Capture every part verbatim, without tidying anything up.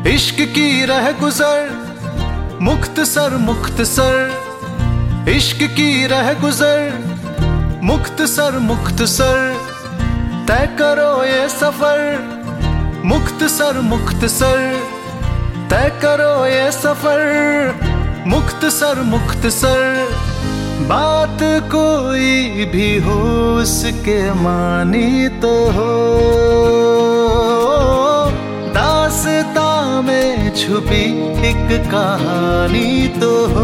इश्क की रह गुजर मुख्तसर मुख्तसर, इश्क की रह गुजर मुख्तसर मुख्तसर, तय करो ये सफर मुख्तसर मुख्तसर, तय करो ये सफर मुख्तसर मुख्तसर। बात कोई भी हो उसके मानी तो हो, दास्तां में छुपी एक कहानी तो हो।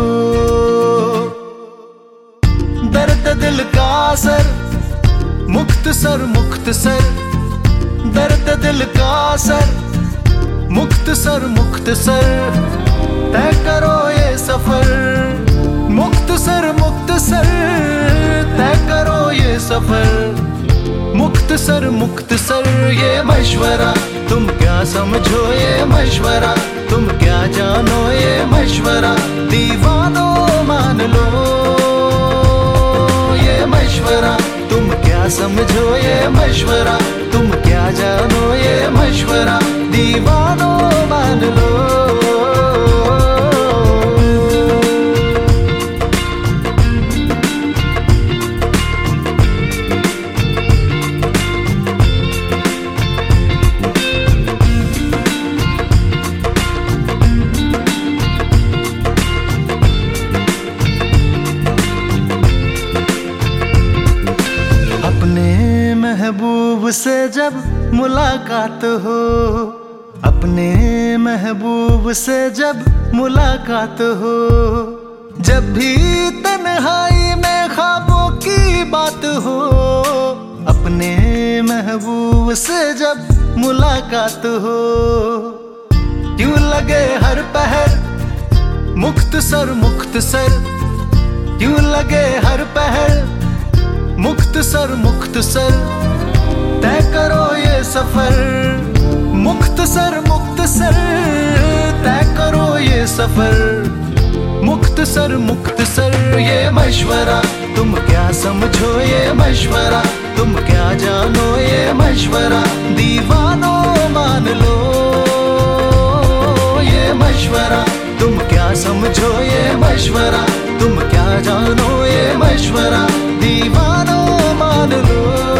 दर्द दिल का असर मुख्तसर मुख्तसर, दर्द दिल का असर मुख्तसर मुख्तसर, तय करो ये सफर मुख्तसर मुख्तसर, तय करो ये सफर मुख्तसर मुख्तसर। ये मशवरा तुम क्या समझो, ये मशवरा तुम क्या जानो, ये मशवरा दीवानों मान लो। ये मशवरा तुम क्या समझो, ये मशवरा तुम क्या जानो, ये मशवरा दीवानों मान लो। महबूब से जब मुलाकात हो, अपने महबूब से जब मुलाकात हो, जब भी तन्हाई में ख्वाबों की बात हो, अपने महबूब से जब मुलाकात हो, क्यों लगे हर पहर मुख्तसर मुख्तसर, क्यों लगे हर पहर मुख्तसर मुख्तसर, तय करो ये सफर मुख्तसर मुख्तसर, तय करो ये सफर मुख्तसर मुख्तसर। ये मशवरा तुम क्या समझो, ये मशवरा तुम क्या जानो, ये मशवरा दीवानों मान लो। ये मशवरा तुम क्या समझो, ये मशवरा तुम क्या जानो, ये मशवरा दीवानों मान लो।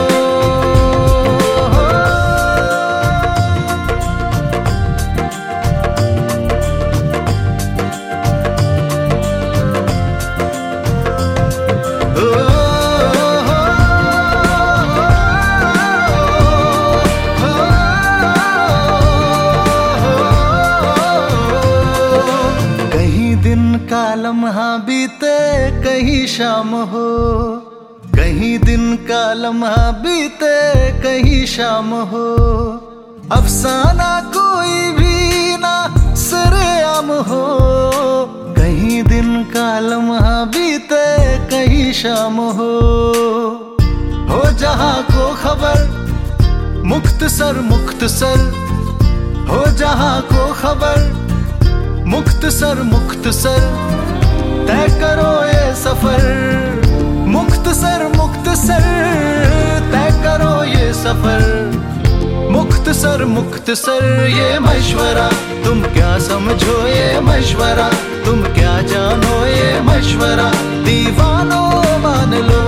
का लम्हा बीते कहीं शाम हो, कहीं दिन का लम्हा बीते कहीं शाम हो, अफसाना कोई भी ना सरेआम हो, कहीं दिन का लम्हा बीते कहीं शाम हो। हो जहां को खबर मुख्तसर मुख्तसर, हो जहां को खबर मुख्तसर मुख्तसर, तय करो ये सफर मुख्तसर मुख्तसर, तय करो ये सफर मुख्तसर मुख्तसर। ये मशवरा तुम क्या समझो, ये मशवरा तुम क्या जानो, ये मशवरा दीवानों मान लो।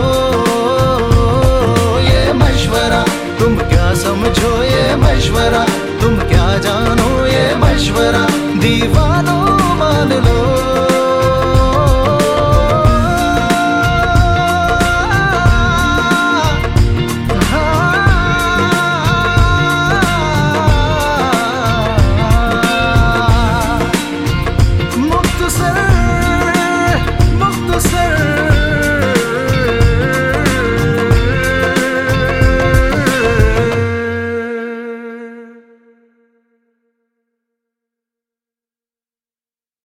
ये मशवरा तुम क्या समझो, ये मशवरा तुम क्या जानो, ये मशवरा दीवानों मान लो।